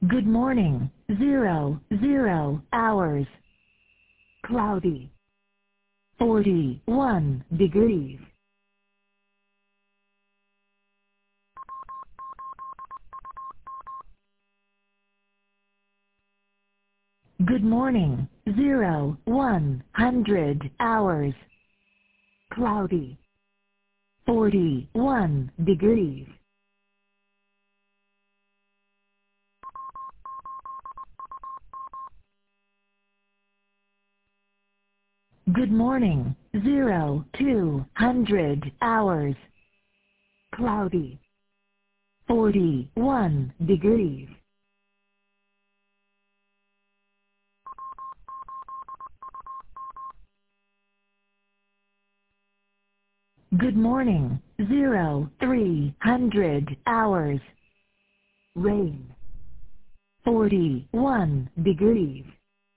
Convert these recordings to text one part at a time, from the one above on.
Good morning. 00 hours. Cloudy. 41 degrees. Good morning. 100 hours. Cloudy. 41 degrees. Good morning. 200 hours. Cloudy. 41 degrees. Good morning. 300 hours. Rain. 41 degrees.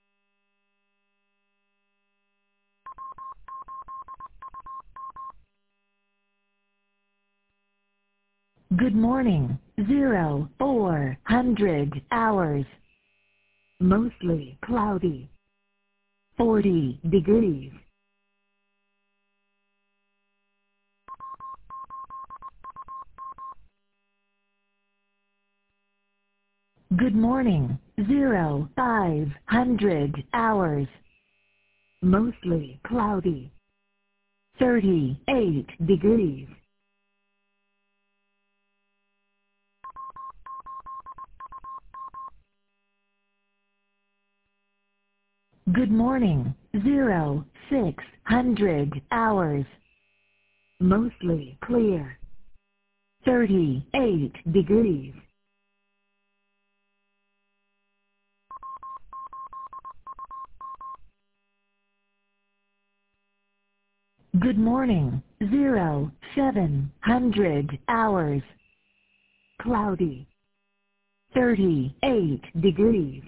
Good morning. 400 hours. Mostly cloudy. 40 degrees. Good morning. 500 hours. Mostly cloudy. 38 degrees. Good morning. 600 hours. Mostly clear. 38 degrees. Good morning. 700 hours. Cloudy. 38 degrees.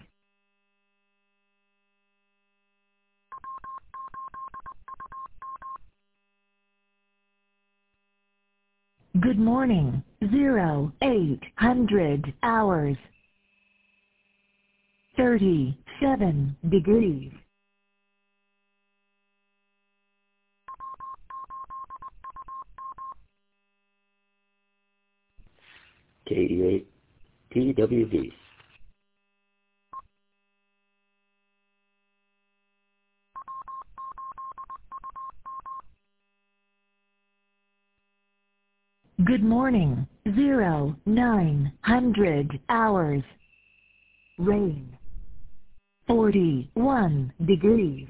Good morning. 800 hours. 37 degrees. K88 TWD. Good morning. 900 hours. Rain. 41 degrees.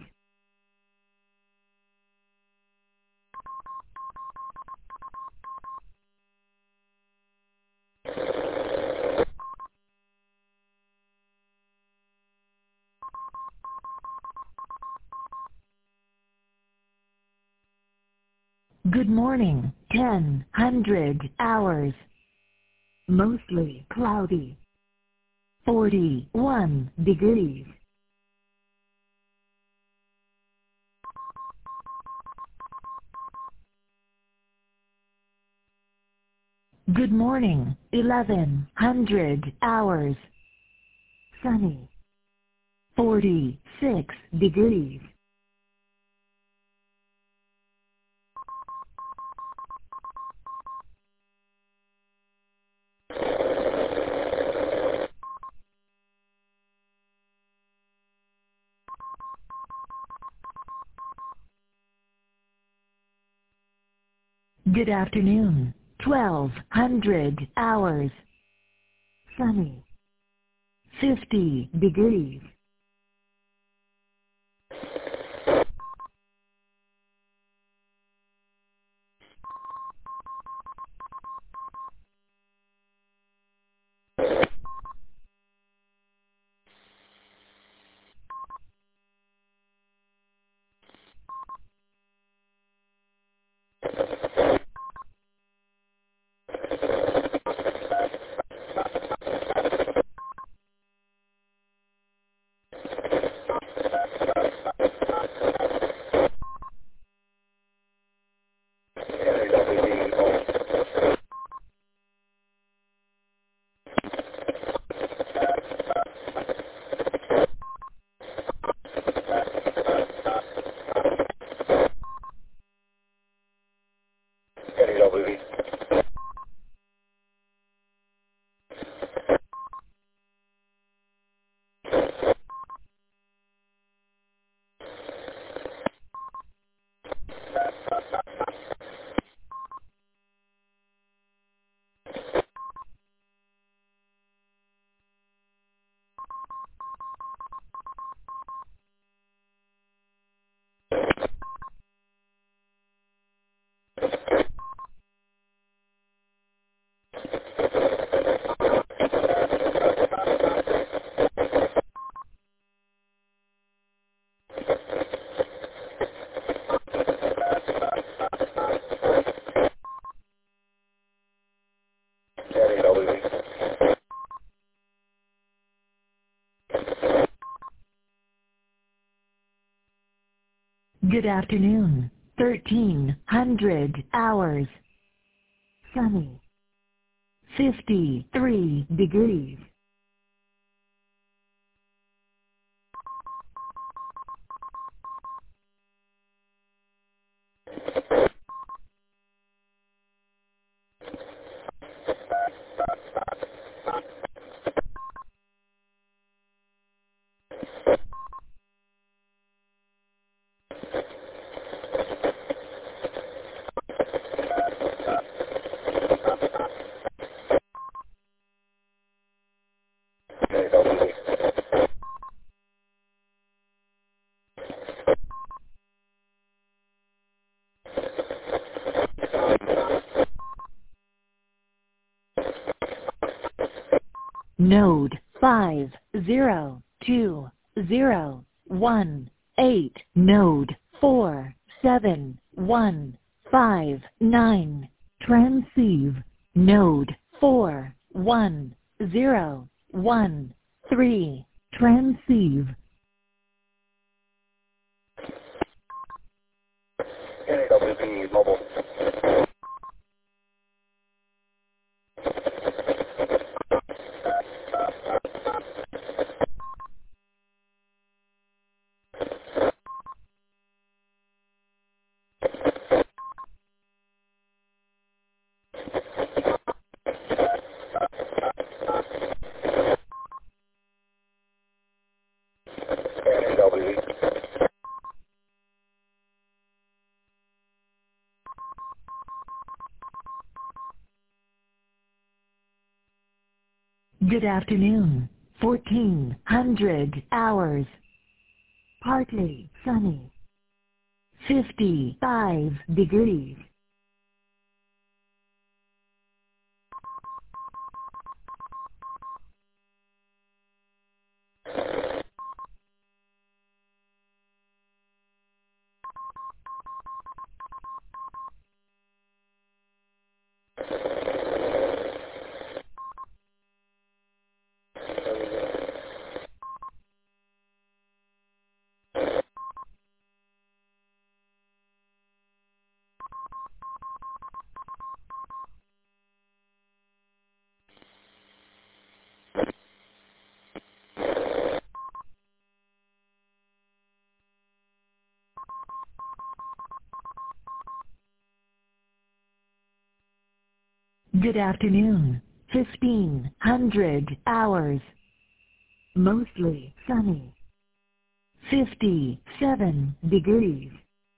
Good morning. 100 hours. Mostly cloudy. 41 degrees. Good morning. 1100 hours. Sunny. 46 degrees. Good afternoon. 1200 hours. Sunny. 50 degrees. Good afternoon. 1300 hours. Sunny. 53 degrees. Node 502018. Node 47159. Transceive. Node 41013. Transceive. NAWB Mobile. NAWB. Good afternoon. 1400 hours. Partly sunny. 55 degrees. Good afternoon. 1500 hours. Mostly sunny. 57 degrees.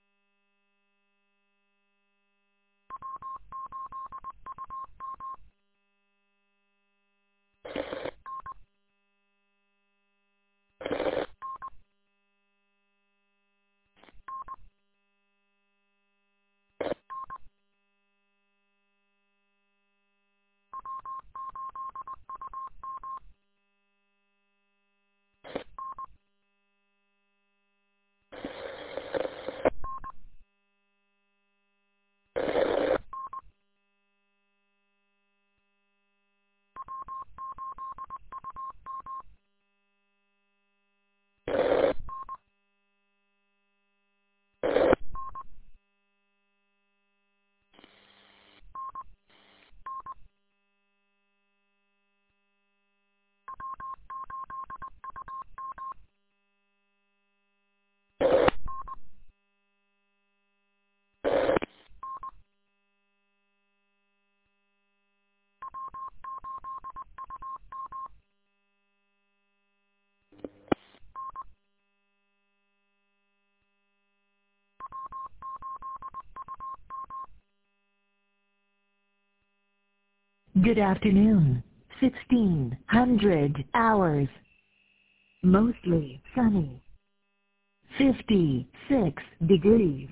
Good afternoon. 1600 hours. Mostly sunny. 56 degrees.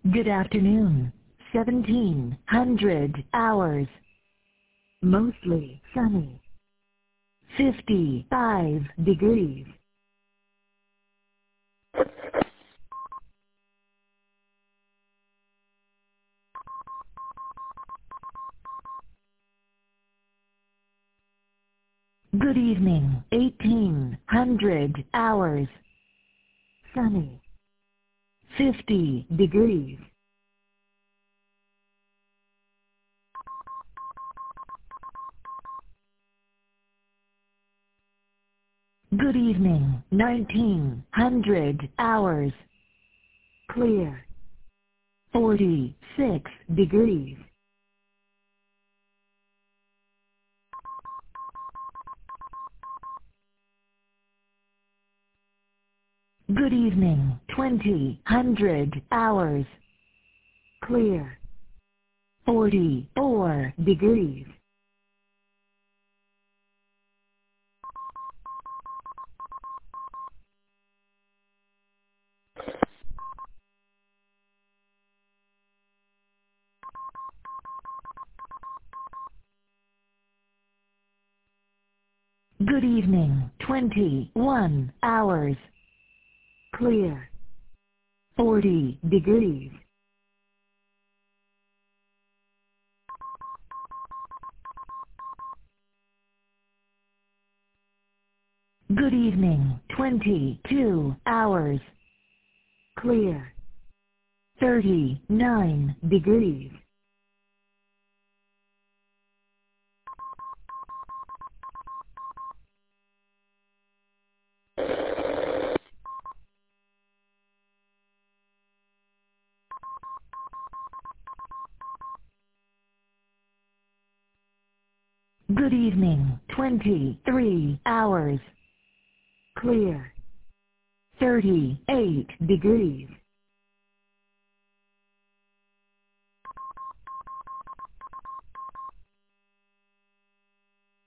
Good afternoon. 1700 hours. Mostly sunny. 55 degrees. Good evening. 1800 hours. Sunny. 50 degrees. Good evening. 1900 hours. Clear. 46 degrees. Good evening. 2000 hours. Clear. 44 degrees. Good evening. 21 hours. Clear. 40 degrees. Good evening. 22 hours. Clear. 39 degrees. Good evening. 23 hours. Clear. 38 degrees.